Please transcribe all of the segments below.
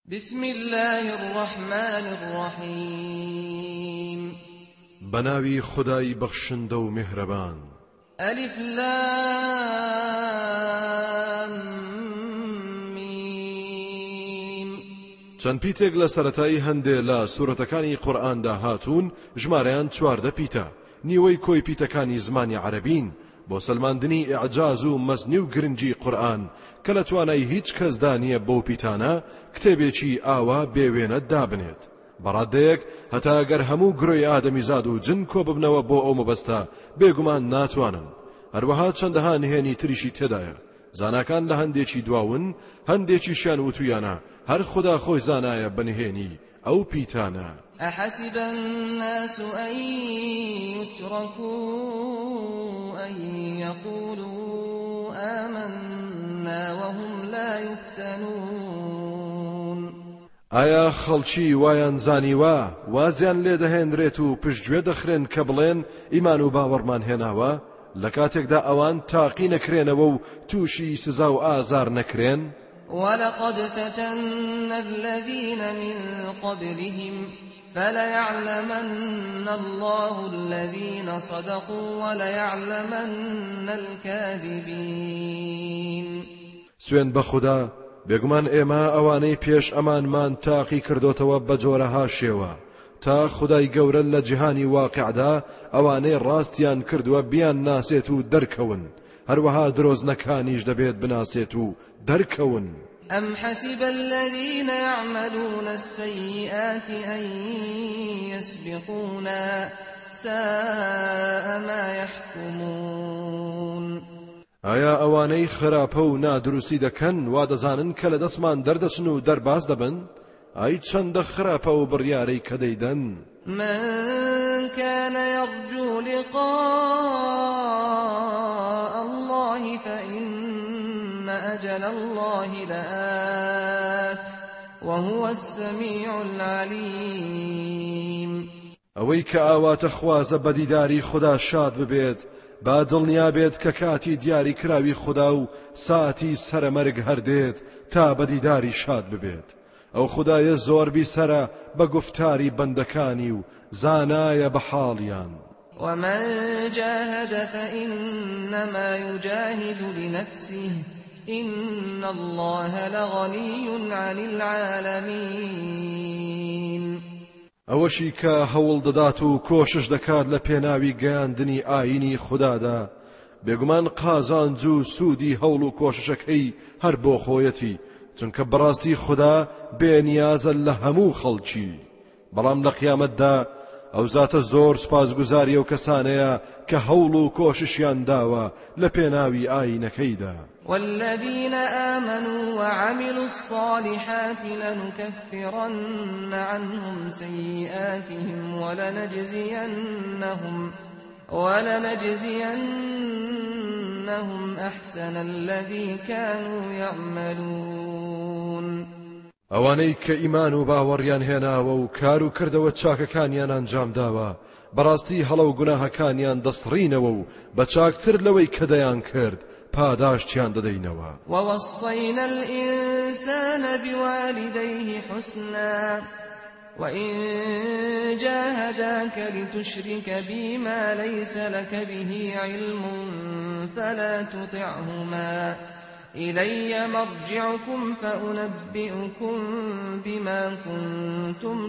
بسم الله الرحمن الرحيم بناوي خداي بخشندو مهربان ألف لام ميم چەند پیتێک لە سەرەتایی هەندێ لە سوورەتەکانی قورئاندا هاتوون ژمارەیان 14 پیتە نیوەی کۆی پیتەکانی زمانی عەرەبین بۆ سەلماندنی ئیعجاز و مەزنی و گرنگی قورئان کە لە توانای هیچ کەسدا نییە بەو پیتانە کتێبێکی ئاوا بێوێنە دابنێت بەڕادەیەک هەتا ئەگەر هەموو گرۆی ئادەمیزاد و جن کۆ ببنەوە بۆ ئەو مەبەستە بێگومان ناتوانن هەروەها چەندەها نهێنی تریشی تێدایە زاناکان لە هەندێکی دواون هەندێکیشیان وتویانە هەر خدا خۆی زانایە بەنهێنی ئەو پیتانە أحسب الناس أن يتركوا أن يقولوا آمنا وهم لا يفتنون ئایا خەڵکی وایان زانیوە وازیان لێ دەهێنرێت و پشتگوێ دەخرێن کە بڵێن ئیمان و باوەڕمان هێناوە لە کاتێکدا ئەوان تاقی نەکرێنەوە و تووشی سزا و ئازار نەکرێن ولقد فتنا الذين من قبلهم فليعلمن الله الذين صدقوا وليعلمن الكاذبين سوێن بە خوددا بێگومان ئێمە ئەوانەی پێش ئەمانمان تاقی کردوتەوە بە جۆرەها شێوە تا خدای گەورە لە جیهانی واقعدا ئەوانەی ڕاستیان کردووە بیان ناسێت و دەرکەون هەروەها درۆزنەکانیش دەبێت بناسێت و دەرکەون أم حسب الذين يعملون السيئات أن يسبقونا ساء ما يحكمون ئایا ئەوانەی خراپە و نادروستی دەکەن وا دەزانن کە لە دەستمان دەردەچن و دەرباز دەبن ئای چەندە خراپە و بڕیارەی کە دەیدەن من كان يرجو لقاء الله فإن أجل الله لآت وهو السميع العليم ئەوەی کە ئاواتە خوازە بەدیداری خدا شاد ببێت با دڵنیا بێت کە کاتی دیاری کراوی خدا و ساتی سەرمەرگ هەردێت تا بەدیداری شاد ببێت ئەو خدایە زۆر بیسەرە بە گفتاری بەندەکانی و زانایە بە حاڵیان ومن جاهد فإنما يجاهد لنفسه إن الله لغني عن العالمين ئەوەشی کە هەوڵ دەدات و کۆشش دەکات لە پێناوی گەیاندنی ئاینی خوددادا بێگومان قازانج و سوودی هەوڵ و کۆششەکەی هەر بۆ خۆیەتی چونکە بەڕاستی خوددا بێنیازە لە هەموو خەڵکی بەڵام لە قیامەتدا ئەو زاتە زۆر سپاسگوزاری ئەو کەسانەیە کە هەوڵ و کۆششیان داوە لە پێناوی ئاینەکەیدا والذين آمنوا وعملوا الصالحات لنكفرن عنهم سيئاتهم ولنجزينهم أحسن الذي كانوا يعملون ئەوانەی کە ئیمان و باوەڕیان هێناوە و کار و کردەوە چاکەکانیان ئەنجام داوە بەڕاستی هەڵە و گوناهەکانیان دەسڕینەوە و بە چاکتر لەوەی کە دەیان کرد پاداشتیان دەدەینەوە ووصينا الإنسان بوالديه حسنا وإن جاهداك لتشرك بي ما ليس لك به علم فلا تطعهما إلي مرجعكم فأنبئكم بما كنتم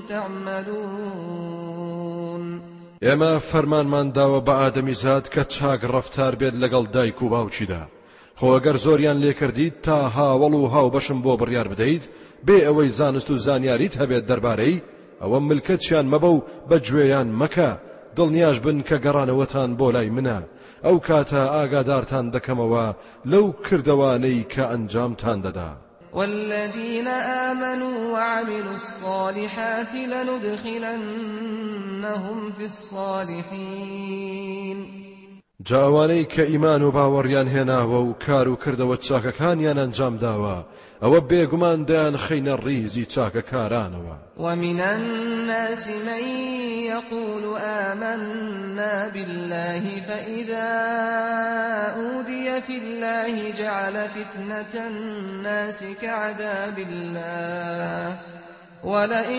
تعملون ئێمە فەرمانمان داوە بە ئادەمیزاد کە چاک ڕەفتار بێت لەگەڵ دایک و باوچیدا خۆ ئەگەر زۆریان لێکردیت تا هاوڵ و هاوبەشم بۆ بڕیار بدەیت بێ ئەوەی زانست و زانیاریت هەبێت دەربارەی ئەوە ملکەتیان مەبە و بەگوێیان مەکە دڵنیاش بن کە گەڕانەوەتان بۆ لای منە ئەو کاتە ئاگادارتان دەکەمەوە لەو کردەوانەی کە ئەنجامتان دەدا والذين آمنوا وعملوا الصالحات لندخلنهم في الصالحين جاوانەی کە ئیمان و باوەڕیان هێناوە و کار و کردەوە چاکەکانیان ئەنجام داوە ئەوە بێگومان دەیان خەینە ڕیزی چاکەکارانەوە. ومن الناس من يقول آمنا بالله فإذا أوذي في الله جعل فتنة الناس كعذاب الله ولئن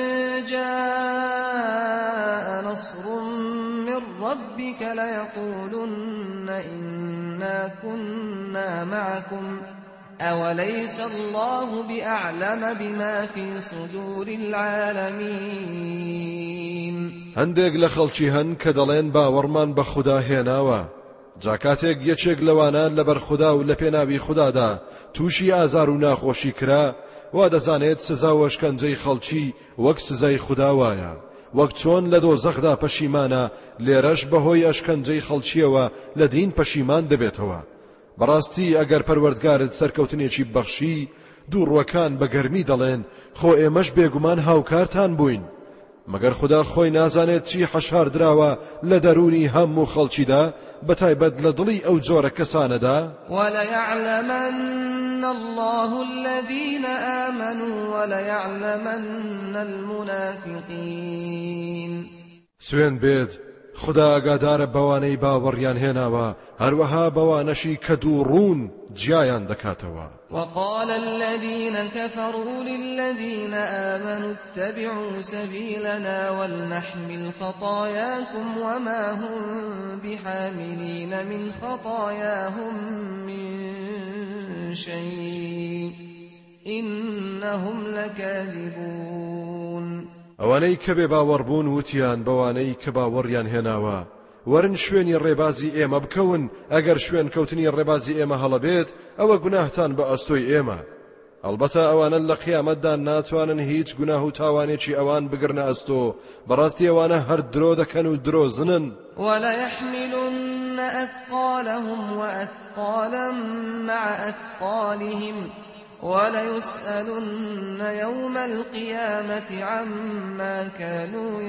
جاء نصر من ربك ليقولن إنا كنا معكم أوليس الله بأعلم بما في صدور العالمين. هەندێک لە خەڵکی هەن کە دەڵێن باوەڕمان بە خوددا هێناوە، جاکاتێک یەکێک لەوانە لەبەر خوددا و لە پێناوی خوددادا تووشی ئازار و ناخۆشی کرا، وا دەزانێت سزا و شکنجەی خەڵکی وەک سزای خوددا وایە، وەک چۆن لە دۆزەخدا پەشیمانە لێرەش بەهۆی ئەشکەنجەی خەڵکیەوە لە دین پەشیمان دەبێتەوە. بەڕاستی ئەگەر پەروەردگارت سەرکەوتنێکی بەخشی دووڕوەکان بە گەرمی دەڵێن خۆ ئێمەش بێگومان هاوکارتان بووین، مەگەر خوددا خۆی نازانێت چی حەشار دراوە لە دەرونی هەموو خەڵکیدا بەتایبەت لە دڵی ئەو جۆرە کەسانەدا. وَلَيَعْلَمَنَّ اللَّهُ الَّذِينَ آمَنُوا وَلَيَعْلَمَنَّ الْمُنَافِقِينَ. سوێن بێت خدا ئاگادارە بەوانەی باوەڕیان هێناوە، هەروەها بەوانەشی کە دووڕوون جیایان دەکاتەوە. وقال الذين كفروا للذين آمنوا اتبعوا سبيلنا ولنحمل خطاياكم وما هم بحاملين من خطاياهم من شيء إنهم لكاذبون. ئەوانەی کە بێ باوەڕبوون وتیان بەوانەی کە باوەڕیان هێناوە وەرن شوێنی ڕێبازی ئێمە بکەون، ئەگەر شوێن کەوتنی ڕێبازی ئێمە هەڵەبێت ئەوە گوناهتان بە ئەستۆی ئێمە. ئەلبەتە ئەوانە لە قیامەتدا ناتوانن هیچ گوناه و تاوانێکی ئەوان بگرنە ئەستۆ، بەڕاستی ئەوانە هەر درۆ دەکەن و درۆزنن. وَلَيَحْمِلُنَّ أَثْقَالَهُمْ وَأَثْقَالًا مَعَ أَثْقَالِهِمْ وَلَيُسْأَلُنَّ يَوْمَ الْقِيَامَةِ عَمَّا كَانُوا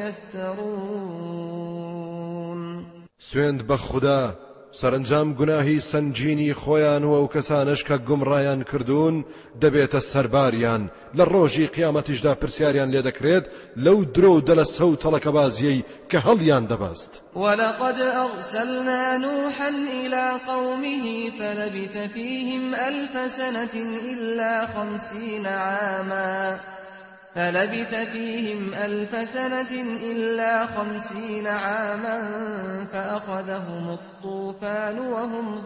يَفْتَرُونَ. سوێند بە خوددا، سەرنجام گوناهی سەنگینی خۆیان و ئەو کەسانش کە گومڕایان کردوون دەبێتە سەرباریان، لە ڕۆژی قیامەتیشدا پرسیاریان لێ دەکرێت لەو درۆ و دەلەسە و تەڵەکەبازیەی کە هەڵیان دەبەست. وَلَقَدْ أَرْسَلْنَا نُوحًا إِلَى قَوْمِهِ فَلَبِثَ فِيهِمْ أَلْفَ سَنَةٍ إلا 50 عاما فأخذهم الطوفان وهم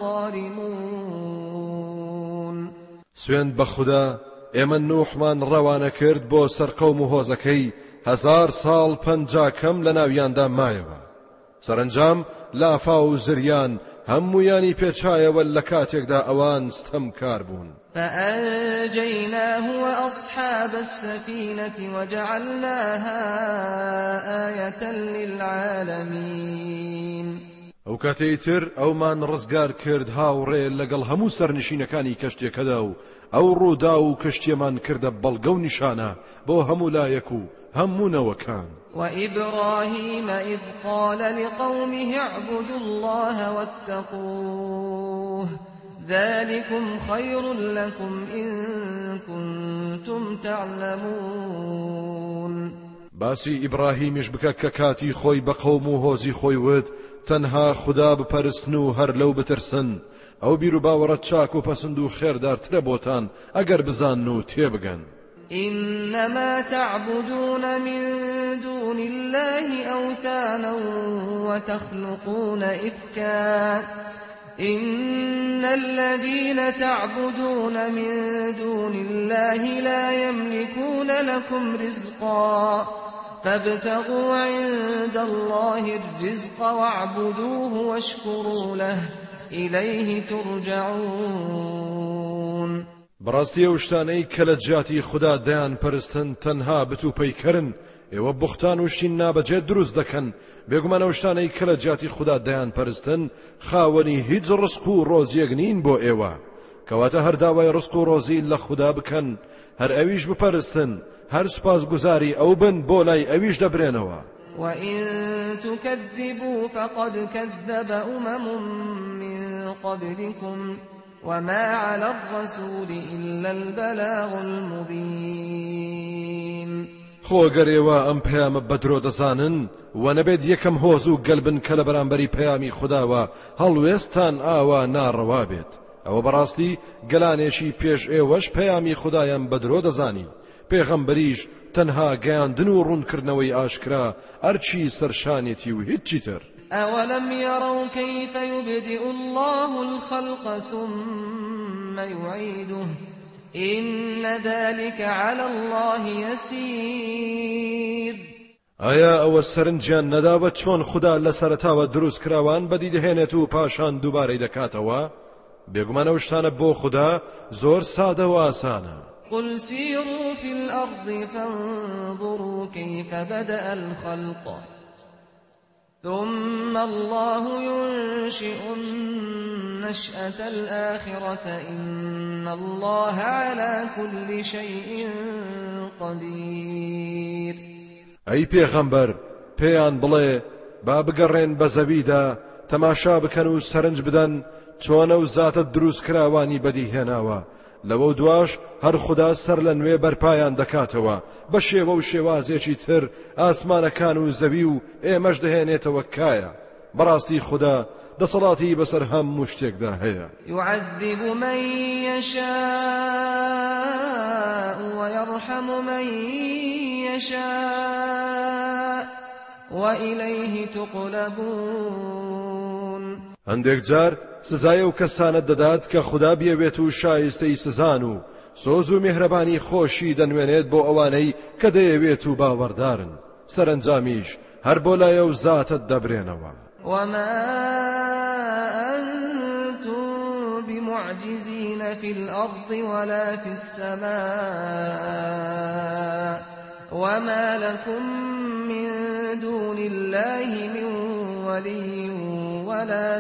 ظالمون. سوێن بە خوددا، ئێمە نوحمان ڕەوانە کرد بۆ سەر قەوم و هۆزەکەی 1000 ساڵ 50 کەم لە ناویاندا مایەوە. سەرنجام لافا و زریان هەموویانی پێچایەوە لە کاتێکدا ئەوان ستەمکار بوون. فأنجيناه وأصحاب السفينة وجعلناها آية للعالمين. ئەو کاتەیتر ئەومان ڕزگار کرد هاوڕێ لەگەڵ هەموو سەرنشینەکانی کەشتێکەدا و ئەو ڕوودا و کەشتێمان کردە بەڵگە و نیشانە بۆ هەموو لایەک و هەموو نەوەکان. وإبراهيم إذ قال لقومه اعبدوا الله واتقوه ذلكم خير لكم إن كنتم تعلمون. باسی ئیبراهیمیش بکە کە کاتی خۆی بە قەوم و هۆزی خۆی وت تەنها خوددا بپەرستن و هەر لەو بترسن، ئەو بیر و باوەڕەت چاک و پەسند و خێردارترە بۆتان ئەگەر بزان و تێبگەن. إنما تعبدون من دون الله أوثانا وتخلقون إفكا إن الذين تعبدون من دون الله لا يملكون لكم رزقا فابتغوا عند الله الرزق واعبدوه واشكروا له إليه ترجعون. بەڕاستی ئەو شتانەی کە لە جیاتی خوددا دەیان پەرستن تەنها بتوپەیکەرن، ئێوە بوختان و شین نابەجێ دروست دەکەن، بێگومان ئەو شتانەی کە لە جیاتی خوددا دەیان پەرستن خاوەنی هیچ ڕزق و ڕۆزیەک نین بۆ ئێوە، کەواتە هەر داوای ڕزق و ڕۆزی لە خوددا بکەن، هەر ئەویش بپەرستن، هەر سوپاسگوزاری ئەو بن بۆ لای ئەویش دەبرێنەوە. وإن تكذبوا فقد كذب من قبلكم وما على الرسول إلا البلاغ المبين خۆگەرێوە ئەم پەیامە بەدرۆ دەزانن و نەبێت یەکەم هۆز و گەلبن کە لە بەرامبەری پەیامی خودداوە هەڵوێستان ئاوا ناڕەوا بێت ئەوە بەڕاستی گەلانێکی پێش ئێوەش پەیامی خوددایان بەدرۆ دەزانی پێغەمبەریش تەنها گەیاندن و ڕوونکردنەوەی ئاشکرا ئەرچی سەرشانێتی و هیچی تر أولم يروا كيف يبدئ الله الخلق ثم يعيده إن ذلك على الله يسير ئایا ئەوە سەرنجیان نەداوە چۆن خوددا لە سەرەتاوە دروست کراوان بەدیدەهێنێت و پاشان دووبارەی دەکاتەوە بێگومانە ئەو شتانە بۆ خوددا زۆر سادە و ئاسانە قل سيروا في الأرض فانظروا كيف بدأ الخلق ثم الله ينشئ النشأة الآخرة إن الله على كل شيء قدير ئەی پێغەمبەر پێیان بڵێ با بگەڕێن بە زەویدا تەماشا بکەن و سەرنج بدەن چۆنە و زاتە دروست کراوانی بەدیهێناوە لەوە دواش هەر خوددا سەر لە نوێ بەرپایان دەکاتەوە بە شێوە و شێوازێکی تر ئاسمانەکان و زەوی و ئێمەش دەهێنێتەوە کایە بەڕاستی خوددا دەسەڵاتی بەسەر هەموو شتێکدا هەیە يعذب من يشاء ويرحم من يشاء وإليه تقلبون هەندێک جار سزایە و کەسانت دەدات کە خوددا بێوێت و شایستەی سزان و سۆز و میهرەبانی خۆشی دەنوێنێت بۆ ئەوانەی کە دەیەوێت و باوەڕدارن سەرنجامیش هەر بۆ لایە و زاتت دەبرێنەوە وما أنتم بمعجزين في الأرض ولا في السماء وما لكم من دون الله من ولي ولا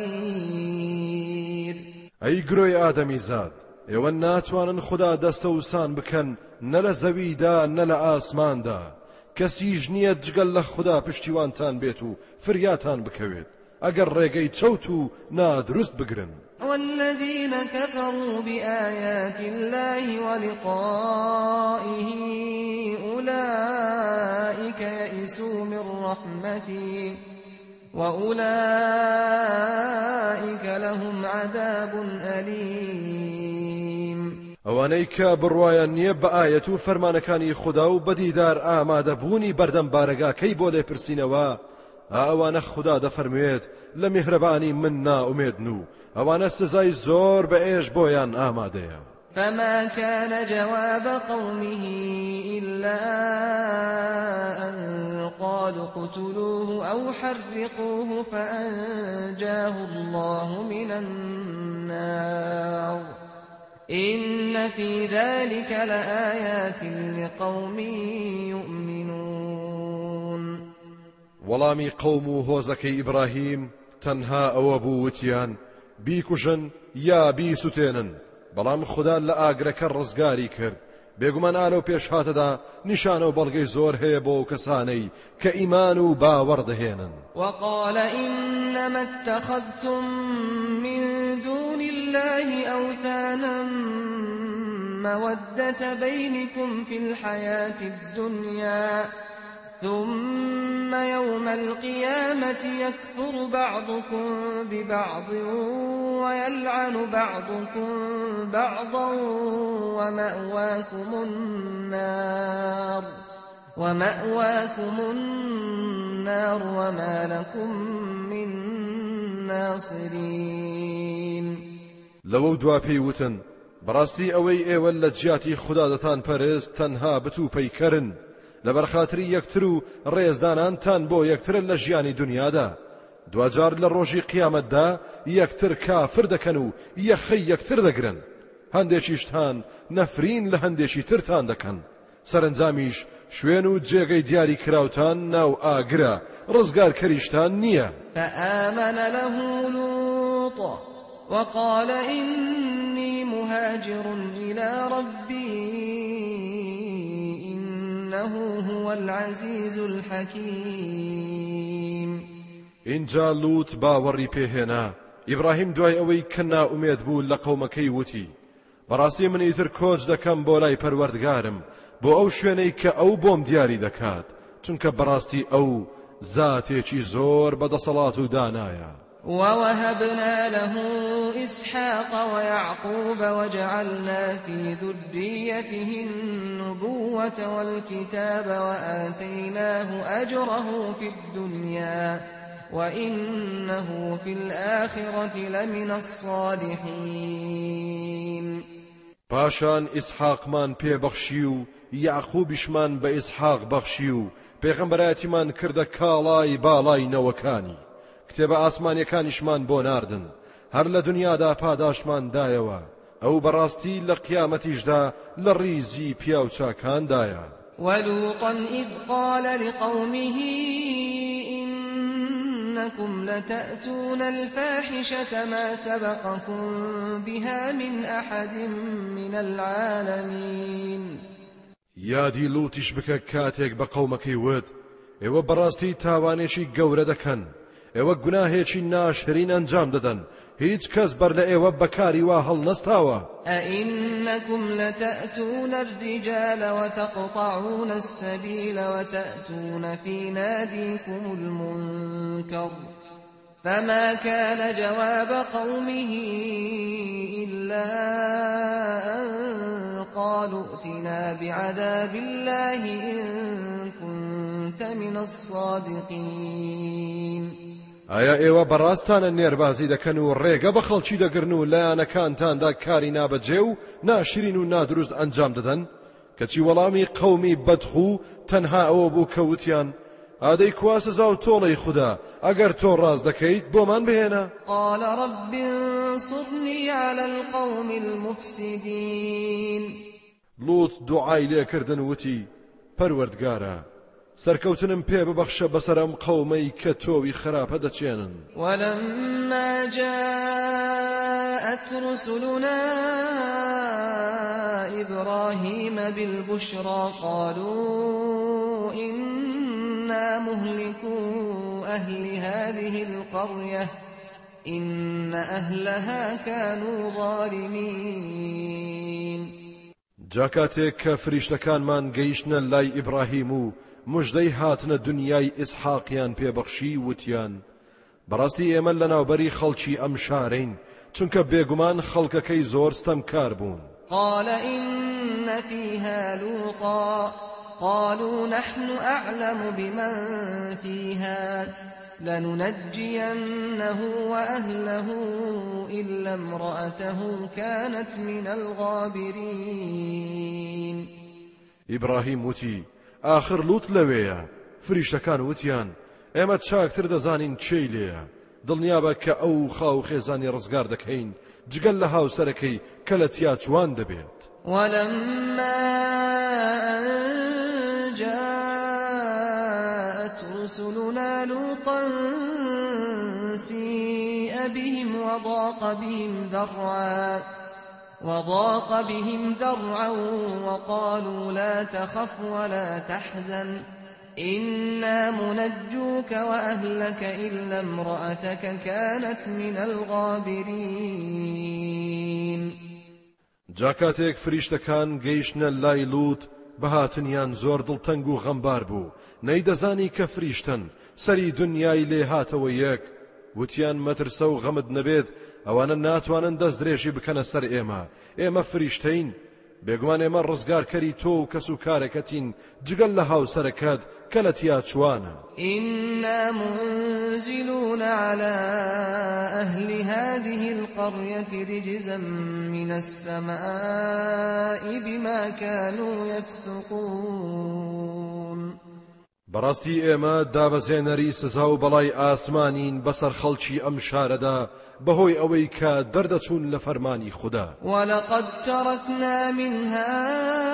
نصير ئەی گرۆی ئادەمی زاد ئێوە ناتوانن خوددا دەستە و سان بکەن نە لە زەویدا نە لە ئاسماندا کەسیش نییە جگەل لە خوددا پشتیوانتان بێت و فریاتان بکەوێت ئەگەر ڕێگەی چەوت و نادروست بگرن والذين كفروا بآيات الله ولقائه أولئك يئسوا من رحمتي وأولئك لهم عذاب أليم ئەوانەی کە بڕوایان نییە بە ئایەت و فەرمانەکانی خوددا و بەدیدار ئامادەبوونی بەردەم بارەگاکەی بۆ لێپرسینەوە ئەوانە خوددا دەفەرموێت لە میهرەبانی من نائومێدن و ئەوانە سزای زۆر بە ئێش بۆیان ئامادەیە فما كان جواب قومه إلا أن قالوا اقتلوه أو حرقوه فأنجاه الله من النار إن في ذلك لآيات لقوم يؤمنون وەڵامی قەوم و هۆزەکەی ئیبراهیم تەنها ئەوە بوو وتیان بیکوژن یا بیسوتێنن بەڵام خوددا لە ئاگرەکە ڕزگاری کرد بێگومان ئالە پێش هاتەدا نیشانە و بەڵگەی زۆر هەیە بۆ کەسانەی کە ئیمان و باوەڕ دەهێنن وقال إنما اتخذتم من دون الله أوثانا مودة بينكم في الحياة الدنيا ثم يوم القيامة يكفر بعضكم ببعض ويلعن بعضكم بعضا ومأواكم النار وما لكم من ناصرين لەوە دوا پێی وتن بەڕاستی ئەوەی ئێوە لە جیاتی خوددا دەتان پەرست تەنها بتوپەیکەرن لەبەر خاتری یەکتر و ڕێزدانانتان بۆ یەکترن لە ژیانی دنیادا دوجار لە ڕۆژی قیامەتدا یەکتر کافر دەکەن و یەخەی یەکتر دەگرن هەندێکیشتان نەفرین لە هەندێکی ترتان دەکەن سەرنجامیش شوێن و جێگەی دیاری کراوتان ناو ئاگرە ڕزگارکەریشتان نییە فآمن له لوط وقال إني مهاجر إلى ربي إنه هو العزيز الحكيم. اینجا لوط باوەڕی پێهێنا. ئیبراهیم دوای ئەوەی کە نائومێد بوو لە قەومەکەی وتی بەڕاستی من ئیتر کۆچ دەکەم بۆ لای پەروەردگارم بۆ ئەو شوێنەی کە ئەو بۆم دیاری دەکات چونکە بەڕاستی ئەو زاتێکی زۆر بەدەسەڵات و دانایە. ووهبنا له إسحاق ويعقوب وجعلنا في ذريته النبوة والكتاب وآتيناه أجره في الدنيا وإنه في الآخرة لمن الصالحين. پاشان ئیسحاقمان پێبەخشی و یعقوبیشمان بە ئیسحاق بەخشی و پێغەمبەرایەتیمان کردە کاڵای باڵای نەوەکانی کتێبە ئاسمانیەکانیشمان بۆ ناردن هەر لە دنیادا پاداشمان دایەوە ئەو بەڕاستی لە قیامەتیشدا لە ڕیزی پیاو چاکاندایە. ولوطا إذ قال لقومه إنكم لتأتون الفاحشة ما سبقكم بها من أحد من العالمين. یادی لوتیش بکە کاتێک بە قەومەکەی وت ئێوە بەڕاستی تاوانێکی گەورە دەکەن ئێوە گوناهێکی ناشرین ئەنجام دەدەن هیچ کەس بەر لە ئێوە بەکاری وا هەڵنەستاوە. أئنكم لتأتون الرجال وتقطعون السبيل وتأتون في ناديكم المنكر فما كان جواب قومه إلا أن قالوا ائتنا بعذاب الله إن كنت من الصادقين. ئایا ئێوە بەڕاستانە نێربازی دەکەن و ڕێگە بە خەڵکی دەگرن و لایەنەکانتاندا کاری نابەجێ و ناشرین و نادروست ئەنجام دەدەن کەچی وەڵامی قەومی بەدخوو تەنها ئەوە بوو کە وتیان ئادەی کوا سزا و تۆڵەی خوددا ئەگەر تۆ ڕاست دەکەیت بۆمان بهێنە. قال رب انصرني على القوم المفسدين. لوط دوعای لێکردن وتی پەروەردگارە سەرکەوتنم پێ ببەخشە بەسەر ئەم قەومەی کە تۆوی خراپە دەچێنن. ولما جاءت رسلنا إبراهيم بالبشرى قالوا إنا مهلكو أهل هذه القرية إن أهلها كانوا ظالمين. جاکاتێک کە فریشتەکانمان گەیشتنە لای ئیبراهیم و مژدەی هاتنە دنیای ئیسحاقیان پێبەخشی وتیان بەڕاستی ئێمە لەناوبەری خەڵکی ئەم شارەین چونکە بێگومان خەڵکەکەی زۆر ستەمکار بوون. قال إن فيها لوطا قالوا نحن أعلم بمن فيها لننجينه وأهله إلا امرأته كانت من الغابرين. إبراهيم وتي آخر لوط لەوەیە. فریشتەکان وتیان ئێمە چاکتر دەزانین چێی لێیە دڵنیابە کە ئەو خاو خێزانی ڕزگار دەکەین جگەل لە هاوسەرەکەی کە لە تیا چوان دەبێت. ولما أن جاءت رسلنا لوطا سيء بهم وضاق بهم ذرعا وقالوا لا تخف ولا تحزن إنا منجوك وأهلك إلا امرأتك كانت من الغابرين. جاکاتێک فریشتەکان گەیشتنە لای لوط بەهاتنیان زۆر دڵتەنگ و غەمبار بوو نەیدەزانی کە فریشتن سەری دنیای لێ هاتەوە یەک وتیان مەترسە و غەمت نەبێت ئەوانە ناتوانن دەست درێژی بکەنە سەر ئێمە فریشتەین بێگومان ئێمە ڕزگارکەری تۆ و کەس و کارەکەتین جگەل لە هاوسەرەکەت کە لە تیا چوانە. إنا منزلون على أهل هذه القرية رجزا من السماء بما كانوا يفسقون. بەڕاستی ئێمە دابەزێنەری سزا و بەڵای ئاسمانین بەسەر خەڵکی ئەم شارەدا بەهۆی ئەوەی کە دەردەچوون لە فەرمانی خوددا. ولقد تركنا منها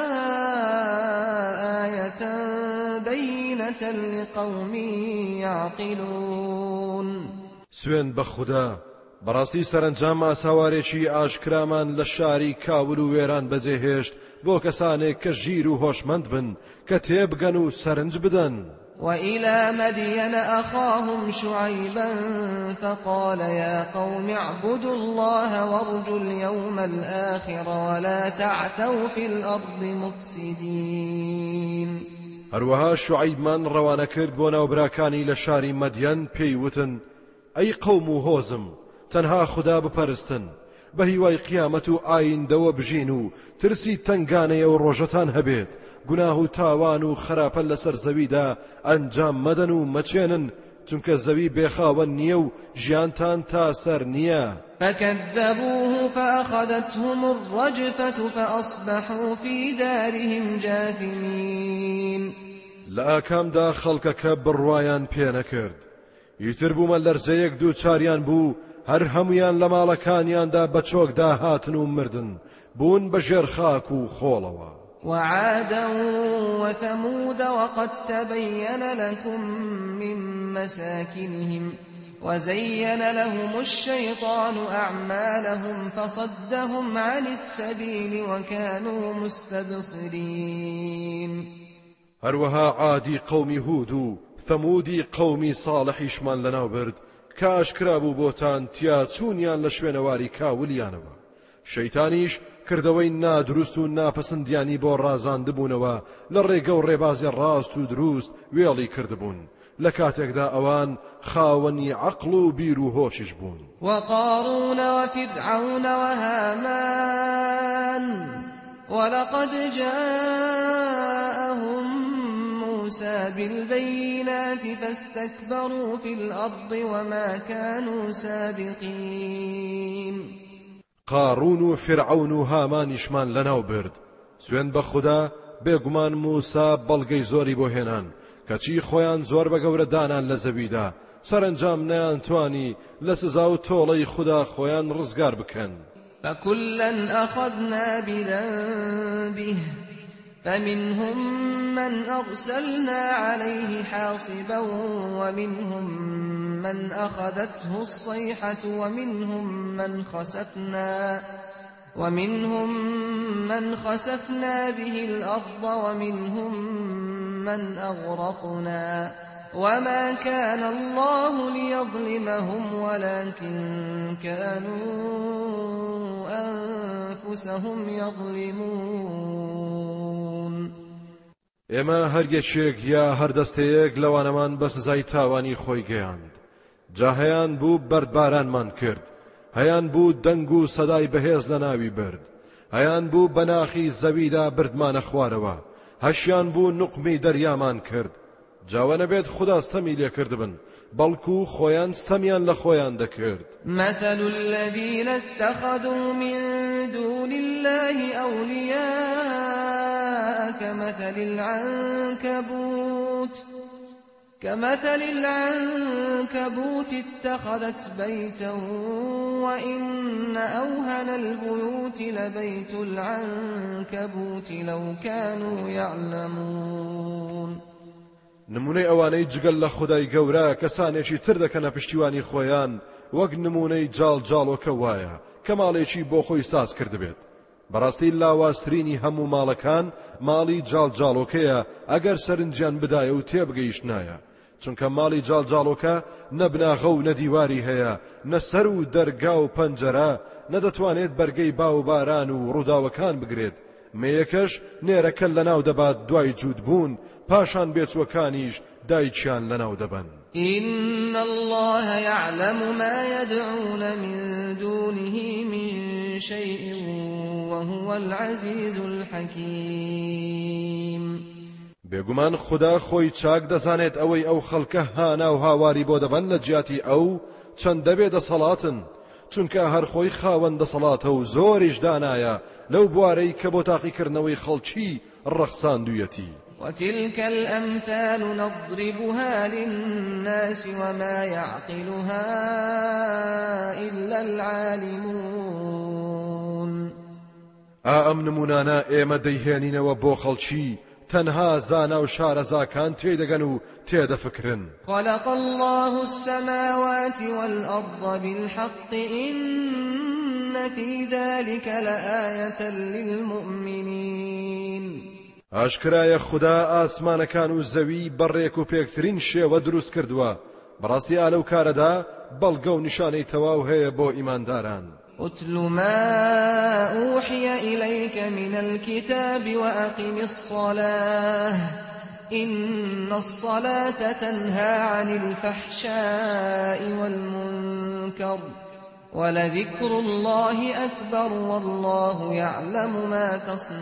آية بينة لقوم يعقلون. سوێن بە خوددا بەڕاستی سەرنجام ئاساوارێکی ئاشکرامان لە شاری کاول و وێران بەجێهێشت بۆ کەسانێک کە ژیر و هۆشمەند بن کە تێبگەن و سەرنج بدەن. وإلى مدين أخاهم شعيبا فقال يا قوم اعبدوا الله وارجوا اليوم الآخر ولا تعثوا في الأرض مفسدين. هەروەها شوعیبمان ڕەوانە کرد بۆ ناوبراکانی لە شاری مەدیەن پێیوتن ئەی قەوم و هۆزم تەنها خوددا بپەرستن بە هیوای قیامەت و ئایندەوە بژین و ترسی تنگانەیە و ڕۆژەتان هەبێت گوناه و تاوان و خراپە لەسەر زەویدا ئەنجام مەدەن و مەچێنن چونکە زەوی بێخاوەن نییە و ژیانتان تا سەر نییە. فكذبوه فأخذتهم الرجفة فأصبحوا في دارهم جاثمين. لآکامدا خەڵکەکە بڕوایان پێ نەکرد ئیتر بوومە لەرزەیەک دووچاریان بوو هەر هەمویان لە ماڵەکانیاندا بە چۆکدا هاتن و مردن بوون بە ژێر خاک و خۆڵەوە. وعادا وثمود وقد تبين لكم من مساكنهم وزين لهم الشيطان أعمالهم فصدهم عن السبيل وكانوا مستبصرين. هەروەها عادی قەومی هود و ثەمودی قەومی ساڵحیشمان لەناو برد کە ئاشکرا بوو بۆتان تیا چوونیان لە شوێنەواری کاولیانەوە. شەیتانیش کردەوەی نادروست و ناپەسندیانی بۆ ڕازاندبوونەوە لە ڕێگە و ڕێبازی ڕاست و دروست وێڵی کردبوون لە کاتێکدا ئەوان خاوەنی عەقڵ و بیر و هۆشیش بوون. وقارون وفرعون وهامان ولقد جاءهم موسى بالبينات فاستكبروا في الأرض وما كانوا سابقين. قارون و فرعون و هامانیشمان لەناو برد سوێن بە خوددا بێگومان موسا بەڵگەی زۆری بۆ هێنان کەچی خۆیان زۆر بە گەورە دانان لە زەویدا سەرنجام نەیانتوانی لە سزا و تۆڵەی خوددا خۆیان ڕزگار بکەن. فكلا أخذنا بذنبه فمنهم من أرسلنا عليه حاصبا ومنهم من أخذته الصيحة ومنهم من خسفنا به الأرض ومنهم من أغرقنا وما كان الله ليظلمهم ولكن كانوا أنفسهم يظلمون. ئێمە هەر یەکێک یا هەر دەستەیەک لەوانەمان بە سزای تاوانی خۆی گەیاند. جا هەیان بوو بەردبارانمان کرد هەیان بوو دەنگ و سەدای بەهێز لە ناوی برد هەیان بوو بە ناخی زەویدا بردمانە خوارەوە هەشیان بوو نوقمی دەریامان کرد. جاوە نەبێت خوددا ستەمی لێ کردبن بەڵکو خۆیان ستەمیان لە خۆیان دەکرد. مثل الذين اتخذوا من دون الله أولياء كمثل العنكبوت اتخذت بيتا وإن أوهن البيوت لبيت العنكبوت لو كانوا يعلمون. نمونەی ئەوانەی جگەل لە خودای گەورە کەسانێکی تر دەکەنە پشتیوانی خۆیان وەک نمونەی جاڵجاڵۆکە وایە کە ماڵێکی بۆ خۆی ساز کردبێت. بەڕاستی لاوازترینی هەموو ماڵەکان ماڵی جاڵجاڵۆکەیە ئەگەر سەرنجیان بدایە و تێبگەیشتنایە چونکە ماڵی جاڵجاڵۆکە نە بناغە و نە دیواری هەیە نە سەر و دەرگا و پەنجەرە نەدەتوانێت بەرگەی باو باران و ڕووداوەکان بگرێت مەیەکەش نێرەکە لەناو دەبات دوای جوود بوون پاشان بێچوەکانیش دایکیان لەناو دەبن. إن الله يعلم ما يدعون من دونه من شيء وهو العزيز الحكيم. بێگومان خوددا خۆی چاک دەزانێت ئەوەی ئەو خەڵکە هانا و هاواری بۆ دەبەن لە جیاتی ئەو چەند دەبێ دەسەڵاتن چونکە هەر خۆی خاوەن دەسەڵاتە و زۆریش دانایە لەو بوارەی کە بۆ تاقیکردنەوەی خەڵکی ڕەخساندوویەتی. وتلك الأمثال نضربها للناس وما يعقلها إلا العالمون. ئەم نمونانە ئێمە دەیهێنینەوە بۆ خەڵکی تەنها زانا و شارەزاکان تێدەگەن و تێدەفکرن. خلق الله السماوات والأرض بالحق إن في ذلك لآية للمؤمنين. ئاشکرایە خوددا ئاسمانەکان و زەوی بەڕێک و پێکترین شێوە دروست کردووە. بەڕاستی ئالەو کارەدا بەڵگە و نیشانەی تەواو هەیە بۆ ئیمانداران. أتل ما أوحي إليك من الكتاب وأقم الصلاة إن الصلاة تنهى عن الفحشاء والمنكر ولذكر الله أكبر والله يعلم ما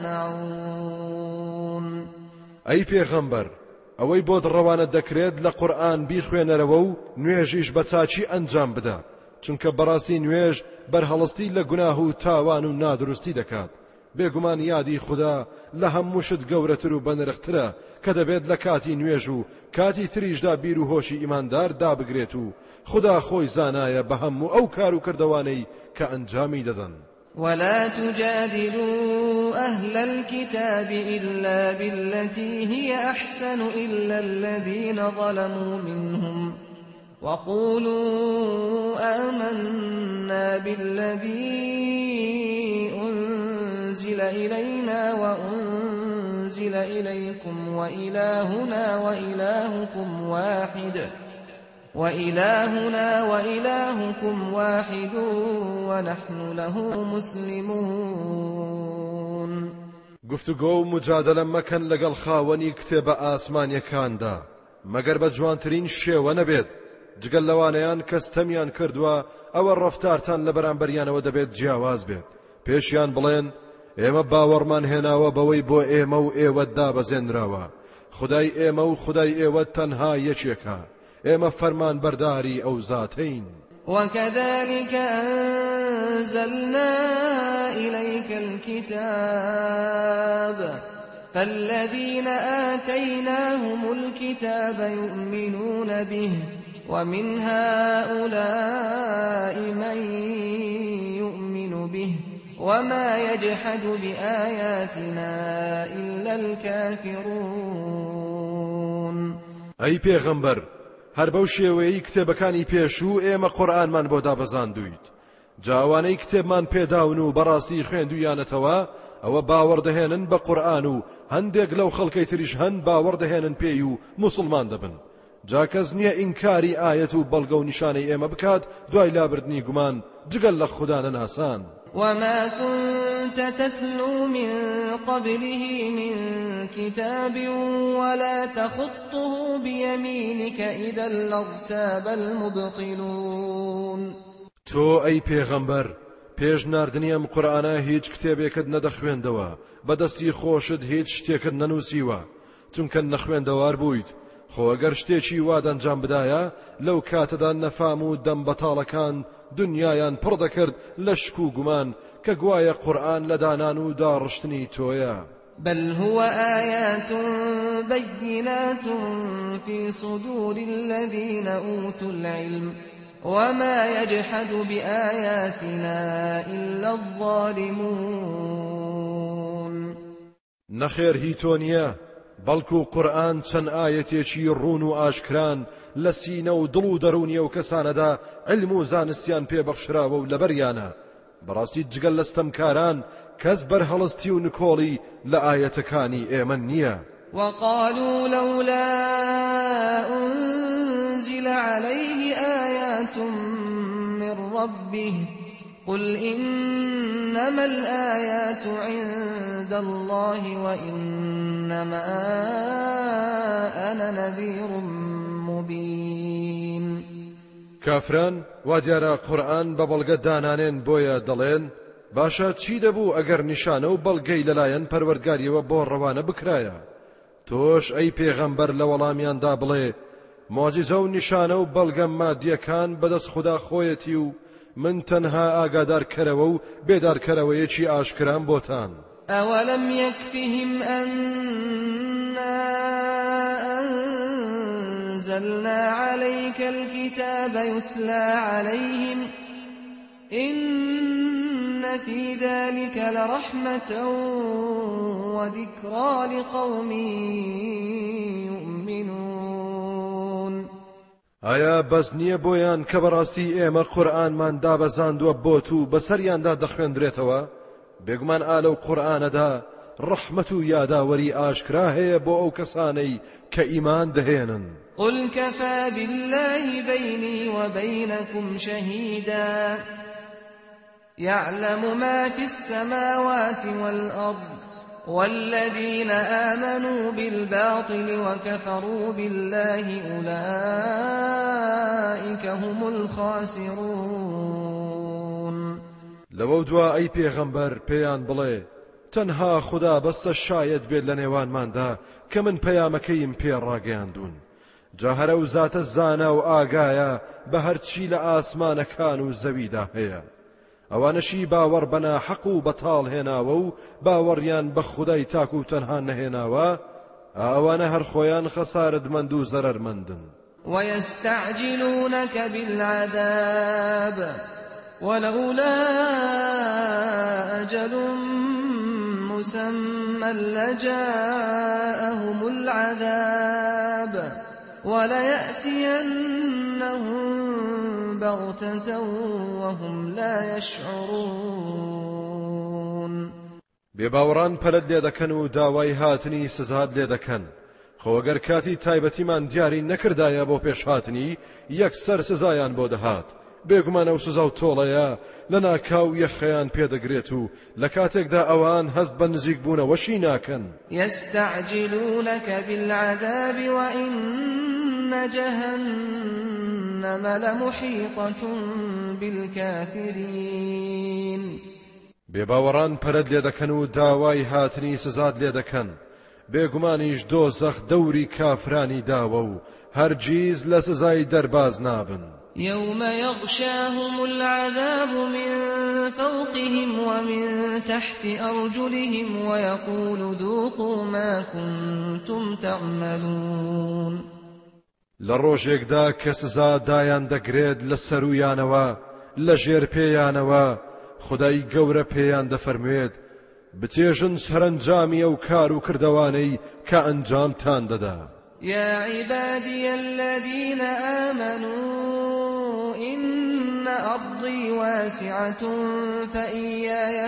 تصنعون. أي پیغمبر ئەوەی بۆ ڕەوانە دەکرێت لە قورئان بیخوێنەرەوە و نوێژیش بە چاچی ئەنجام بدە، چونکە بەڕاستی نوێژ بەرهەڵستی لە گوناه و تاوان و نادروستی دەکات. بێگومان یادی خوددا لە هەموو شت گەورەتر و بەنرخترە کە دەبێت لە کاتی نوێژ و کاتی تریشدا بیر و هۆشی ئیماندار دابگرێت و خوددا خۆی زانایە بە هەموو ئەو کار و کردەوانەی کە ئەنجامی دەدەن. ولا تجادلوا أهل الكتاب إلا بالتي هي أحسن إلا الذين ظلموا منهم وقولوا آمنا بالذي أنزل إلينا وأنزل إليكم وإلهنا وإلهكم واحد ونحن له مسلمون. گفتوگۆ و مجادلە مەکەن لەگەڵ خاوەنی کتێبە ئاسمانیەکاندا مەگەر بە جوانترین شێوە نەبێت، جگەل لەوانەیان کەستەمیان کردووە ئەوە ڕەفتارتان لە بەرامبەریانەوە دەبێت جیاواز بێت. پێشیان بڵێن ئێمە باوەڕمان هێناوە بەوەی بۆ ئێمە و ئێوە دابەزێنراوە، خودای ئێمە و خودای ئێوە تەنها یەکێکە، ئێمە فەرمان بەرداری ئەو زاتەین. وكذلك أنزلنا إليك الكتاب فالذين آتيناهم الكتاب يؤمنون به ومن هؤلاء من يؤمن به وما يجحد بآياتنا إلا الكافرون. أي پیغمبر هەر بەو شێوەیەی کتێبەکانی پێشوو ئێمە قورئانمان بۆ دابەزاندوویت. جاوانەی کتێبمان پێداون و بەڕاستی خوێندویانەتەوە ئەوە باوەڕ دەهێنن بە قورئان و هەندێک لەو خەڵکەی تریش هەن باوەڕ دەهێنن پێی و موسڵمان دەبن. جا کەس نییە ئینکاری ئایەت و بەڵگە و نیشانەی ئێمە بکات دوای لابردنی گومان جگەل لە خوددا نەناسان. وما كنت تتلو من قبله من كتاب ولا تخطه بيمينك إذا لارتاب المبطلون. تۆ ئەی پێغەمبەر پێش ناردنی ئەم قورئانە هیچ کتێبێکت نەدەخوێندەوە، بەدەستی خۆشت هیچ شتێکت نەنووسیوە، چونکە نەخوێندەوار بوویت. خۆ ئەگەر شتێکی وا دەنجام بدایە لەو کاتەدا نەفام و دەم بەتاڵەکان دنیایان پڕ دەکرد لە شک و گومان کە گوایە قورئان لە دانان و داڕشتنی تۆیە. بل هو آيات بينات في صدور الذين أوتوا العلم وما يجحد بآياتنا إلا الظالمون. نەخێر هی تۆ نییە، بەڵکو قورئان چەند ئاەتێکی ڕوون و ئاشکران لە سینە و دڵ و دەرونیە و کەسانەدا علم و زانستیان پێبەخشراوە و لەبەریانە. بەڕاستی جگەل لەستەمکاران کەس بەرهەڵستی و نکۆڵی لە ئاەتەکانی ئێمە نییە. وقالوا لولا أنزل عليه آيات من ربه قل إنما الآيات عند الله وإنما أنا نذير مبين. کافران وا دیارە قورئان بە بەڵگە دانانێن بۆیە دەڵێن باشە چی دەبوو ئەگەر نیشانە و بەڵگەی لەلایەن پەروەردگاریەوە بۆ ڕەوانە بکرایە. تۆش ئەی پێغەمبەر لە وەڵامیاندا بڵێ مۆجیزە و نیشانە و بەڵگە مادیەکان بەدەست خوددا خۆیەتی و من تەنها ئاگادارکەرەوە و بێدارکەرەوەیەکی ئاشکران بۆتان. أولم يكفهم أنا أنزلنا عليك الكتاب يتلى عليهم إن إن في ذلك لرحمة وذكرى لقوم يؤمنون. ئایا بەس نییە بۆیان کە بەڕاستی ئێمە قورئانمان دابەزاندووە بۆت و بەسەریاندا دەخوێندرێتەوە؟ بێگومان ئالەو قورئانەدا ڕەحمەت و یاداوەری ئاشکرا هەیە بۆ ئەو کەسانەی کە ئیمان دەهێنن. قل كفى بالله بيني وبينكم شهيدا يعلم ما في السماوات والأرض والذين آمنوا بالباطل وكفروا بالله أولئك هم الخاسرون. لەوە دوا ئەی پێغەمبەر پێیان بڵێ تەنها خوددا بەستە شایەت بێت لە نێوانماندا کە من پەیامەکەیم پێڕاگەیاندوون. جا هەرە و زاتە زانە و ئاگایە بە هەرچی لە ئاسمانەکان و زەویدا هەیە. ئەوانەشی باوەڕ بەنا حەق و بەتاڵ هێناوە و باوەڕیان بە خودای تاک و تەنها نەهێناوە، ئەوانە هەر خۆیان خەسارەتمەند و زەرەرمەندن. ويستعجلونك بالعذاب ولولا أجل مسمى لجاءهم العذاب وليأتينهم بغتة وهم لا يشعرون. بێباوەڕان پەلەت لێ دەکەن و داوای هاتنی سزاد لێ دەکەن. خۆگەر کاتی تایبەتیمان دیاری نەکردایە بۆ پێش هاتنی یەکسەر سزایان بۆ دەهات. بێگومان ئەو سزا و تۆڵەیە لە ناکاو یەخەیان پێدەگرێت و لە کاتێکدا ئەوان هەست بە نزیک بوونەوەشی ناکەن. يستعجلونك بالعذاب وإن جهنم لمحيطة بالكافرين. بێباوەڕان پەرەت لێ دەکەن و داوای هاتنی سزاد لێ دەکەن. بێگومانیش دۆزەخ دەوری کافرانی داوە و هەرگیز لە سزای دەرباز نابن. يوم يغشاهم العذاب من فوقهم ومن تحت أرجلهم ويقول ذوقوا ما كنتم تعملون. لروجێکدا کە سزا دایان دەگرێت لە سەرویانەوە لە ژێر پێیانەوە خدای گەورە پێیان دەفەرموێت بچێژن سەرنجامی ئەو کار و کردەوانەی کە ئەنجامتان دەدا. يا عبادي الذين آمنوا إن أرضي واسعة فإياي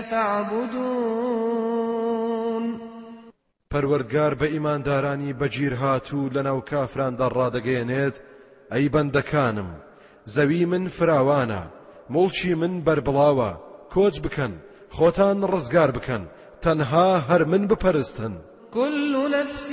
فاعبدون. پەروەردگار بە ئیماندارانی بەگیر هاتوو لەناو کافراندا ڕادەگەیەنێت ئەی بەندەکانم زەوی من فراوانە مڵکی من بەربڵاوە کۆچ بکەن خۆتان ڕزگار بکەن تەنها هەر من بپەرستن. كل نفس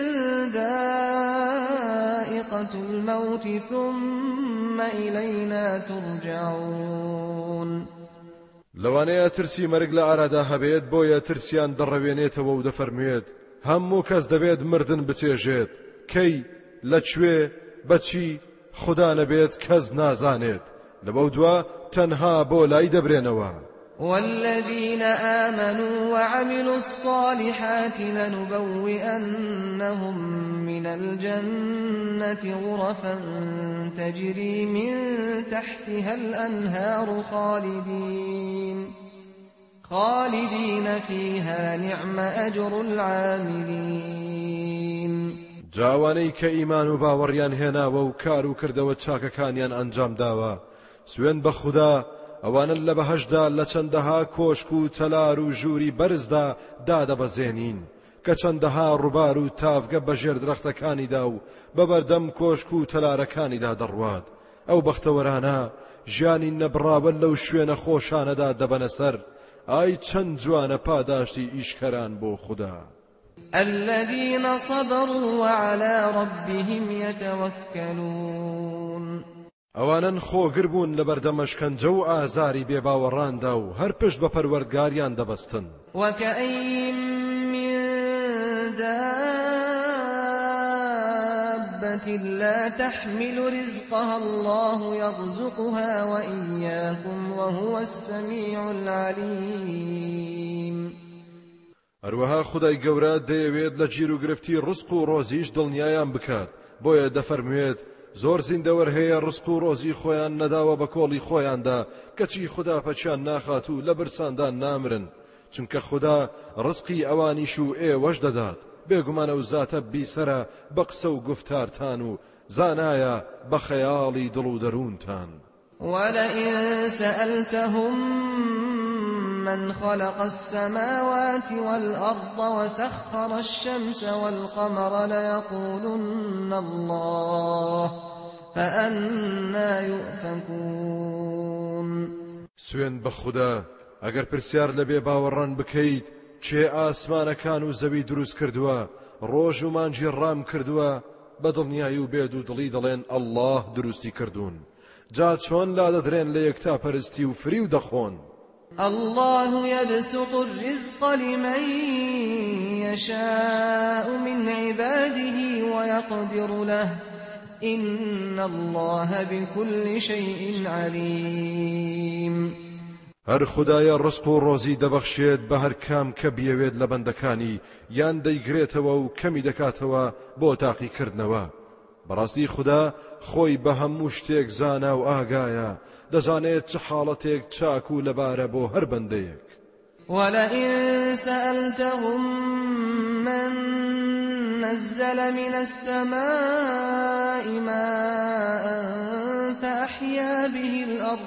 ذائقة الموت ثم إلينا ترجعون. لەوانەیە ترسی مەرگ لە ئارادا هەبێت بۆیە ترسیان دەڕەوێنێتەوە و دەفەرموێت هەموو کەس دەبێت مردن بچێژێت کەی لەکوێ بەچی خوددا نەبێت کەس نازانێت لەبەو دوا تەنها بۆ لای دەبرێنەوە. والذين آمنوا وعملوا الصالحات لنبوئنهم من الجنة غرفا تجري من تحتها الأنهار خالدين فيها نعم أجر العاملين. جاوانەی کە ئیمان و باوەڕیان هێناوە و کار و کردەوە چاکەکانیان ئەنجام داوە سوێن بە خوددا ئەوانن لە بەهەشدا لە چەندەها کۆشک و تەلار و ژووری بەرزدا دادەبەزێنین کە چەندەها ڕووبار و تافگە بەژێر درەختەکانیدا و بەبەردەم کۆشک و تەلارەکانیدا دەڕوات. ئەو بەختەوەرانە ژیانی نەبڕاوە لەو شوێنە خۆشانەدا دەبەنە سەر. ئای چەند جوانە پاداشتی ئیشکەران بۆ خوددا. الذين صبروا وعلى ربهم يتوكلون. ئەوانن خۆگر بوون لە بەردەمەشکەنجە و ئازاری بێباوەڕاندا و هەر پشت بە پەروەردگاریان دەبەستن. وكأين من دابة لا تحمل رزقها الله يرزقها وإياكم وهو السميع العليم. هەروەها خودای گەورە دەیەوێت لە گیر و گرفتی ڕزق و ڕۆزیش دڵنیایان بکات بۆیە دەفەرموێت زۆر زیندەوەر هەیە ڕزق و ڕۆزی خۆیان نەداوە بە کۆڵی خۆیاندا کەچی خوددا پەچیان ناخات و لە برساندا نامرن چونکە خوددا ڕزقی ئەوانیش و ئێوەش دەدات بێگومانە و زاتە بیسەرە بە قسە و گفتارتان و زانایە بە خەیاڵی دڵ و دەروونتان. ولئن سألتهم من خلق السماوات والأرض وسخر الشمس والقمر ليقولن الله فأنا يؤفكون. سوێن بە خوددا ئەگەر پرسیار لەبێ باوەڕان بکەیت چێ ئاسمانەکان و زەوی دروست کردووە ڕۆژ و مانجی ڕام کردووە بە دڵنیایی و بێد و دڵی دەڵێن ئەڵڵاه دروستی کردوون جا چۆن لا دەدرێن لە یەکتاپەرستی و فری و دەخۆن. الله يبسط الرزق لمن يشاء من عباده ويقدر له إن الله بكل شيء عليم. هەر خودایە ڕزق و ڕۆزی دەبەخشێت بە هەر کام کە بیەوێت لە بەندەکانی یان دەیگرێتەوە و کەمی دەکاتەوە بۆ تاقیکردنەوە. بەڕاستی خوددا خۆی بە هەموو شتێک زانا و ئاگایە دەزانێت چه حاڵەتێک چاک و لەبارە بۆ هەر بەندەیەک. ولئن سألتهم من نزل من السماء ماء فأحيا به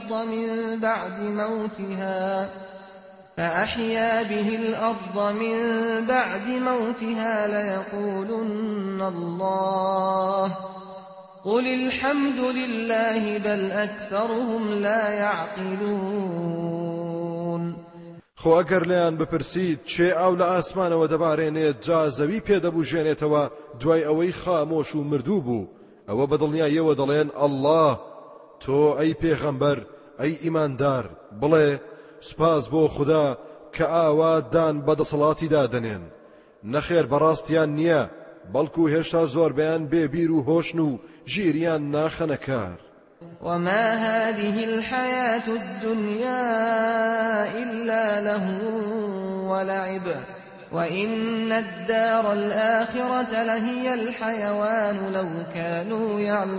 الأرض من بعد موتها ليقولن الله قل الحمد لله بل أكثرهم لا يعقلون. خۆ ئەگەر لەیان بپرسید چێ ئاو لە ئاسمانەوە دەبارێنێت جا زەوی پێدەبوژێنێتەوە دوای ئەوەی خامۆش و مردوو بوو ئەوە بەدڵنیاییەوە دەڵێن ئەڵڵاه تۆ ئەی پێغەمبەر ئەی ئیماندار بڵێ سوپاس بۆ خوددا کە ئاوا دان بەدەسەڵاتی دادەنێن نەخێر بەڕاستیان نییە بەڵکو هێشتا زۆربیان بێبیر و هۆشن و ژیریان ناخەنە کار. وما هذه الحياة الدنيا إلا لهو ولعب وإن الدار الآخرة لهي الحيوان لو كانوا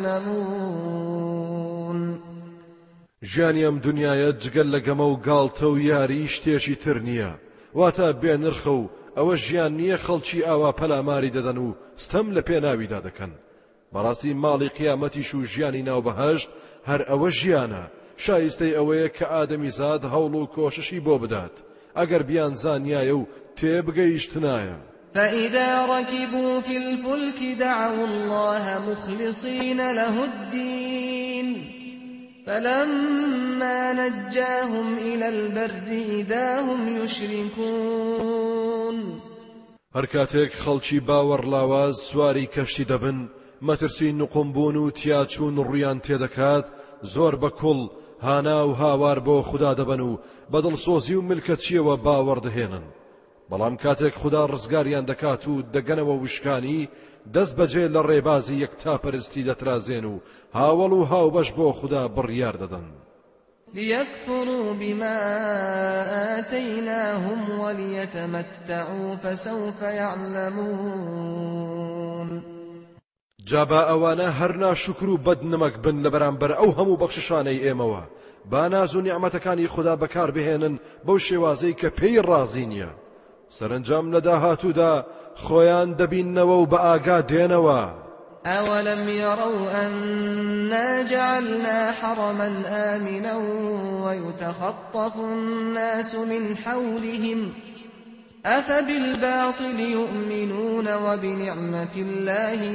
يعلمون. ژیانی ئەم دنیاە جگەل لە گەمە و گاڵتە و یاری شتێکی تر نییە واتە بێنرخە و ئەوە ژیان نییە خەڵکی ئاوا پەلاماری دەدەن و ستەم لە پێناویدا دەکەن. بەڕاستی ماڵی قیامەتیش و ژیانی ناو بەهەشت هەر ئەوە ژیانە شایستەی ئەوەیە کە ئادەمیزاد هەوڵ و کۆششی بۆ بدات ئەگەر بیان زانیایە و تێبگەیشتنایە. فإذا ركبوا في الفلك دعوا الله مخلصين له الدين فلما نجاهم إلى البر إذا هم يشركون. هەر کاتێک خەڵکی باوەڕ لاواز سواری کەشتی دەبن مەترسی نوقمبوون و تیاچوون ڕویان تێدەکات زۆر بە کوڵ هانا و هاوار بۆ خوددا دەبن و بەدڵسۆزی و ملکەچیەوە باوەڕ دەهێنن. بەڵام کاتێک خوددا ڕزگاریان دەکات و دەگەنەوە وشکانی دەست بەجێ لە ڕێبازی یەکتاپەرستی دەترازێن و هاوڵ و هاوبەش بۆ خوددا بڕیار دەدەن. ليكفروا بما آتيناهم وليتمتعوا فسوف يعلمون. جابا ئەوانە هەر ناشکر و بەدنەمەک بن لە بەرامبەر ئەو هەموو بەخششانەی ئێمەوە با ناز و نیعمەتەکانی خوددا بەکار بهێنن بەو شێوازەی کە پێی ڕازی نییە. سەرنجام لە داهاتوودا خۆیان دەبیننەوە و بە ئاگا دێنەوە. أولم يروا أنا جعلنا حرما آمنا ويتخطف الناس من حولهم أفبالباطل يؤمنون وبنعمة الله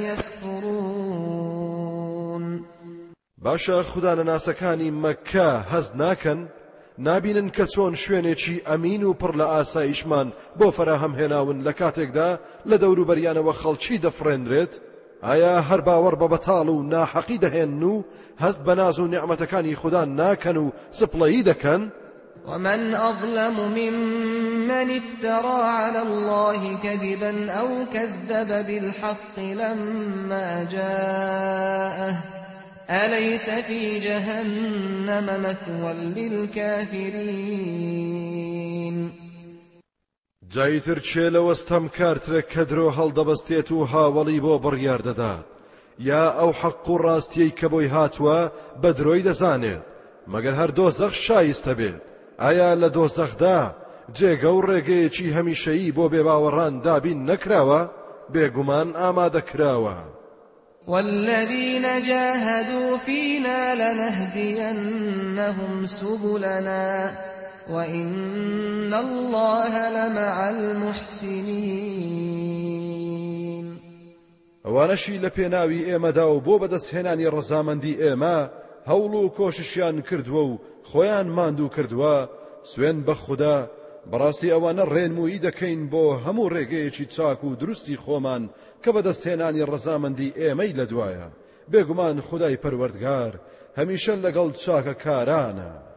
يكفرون. باشا خوددا نەناسەکانی مەککە هەز ناکەن نابینن کە چۆن شوێنێکی ئەمین و پڕ لە ئاسایشمان بۆ فەراهەم هێناون لە کاتێکدا لە دەوروبەریانەوە خەڵکی دەفڕێنرێت ئایا هەر باوەڕ بە بەتاڵ و ناحەقی دەهێن و هەست بە ناز و نیعمەتەکانی خوددا ناکەن و سپڵەیی دەکەن؟ ومن أظلم ممن افترى على الله كذبا أو كذب بالحق لما جاءه أليس في جهنم مثوى للكافرين. جایتر چێ لەوەستەم کارترە کە درۆ هەڵدەبەستێت و هاوڵی بۆ بڕیار دەدات یا ئەو حەق و ڕاستیەی کە بۆی هاتووە بە درۆی دەزانێت مەگەر هەر دۆزەخ شایستە بێت ئایا لە دۆزەخدا جێگە و ڕێگەیەکی هەمیشەیی بۆ بێباوەڕان دابین نەکراوە بێگومان ئامادەکراوە والذين جاهدوا فينا لنهدينهم سبلنا وإن الله لمع المحسنين ئەوانەشی لە پێناوی ئێمەدا و بۆ بەدەستهێنانی ڕەزامەندی ئێمە هەوڵ و کۆششیان کردووە و خۆیان ماندوو کردووە سوێن بە خوددا بەڕاستی ئەوانە ڕێنمویی دەکەین بۆ هەموو ڕێگەیەکی چاک و دروستی خۆمان کە بەدەستهێنانی ڕەزامەندی ئێمەی لە دوایە بێگومان خودای پەروەردگار هەمیشە لەگەڵ چاکە کارانە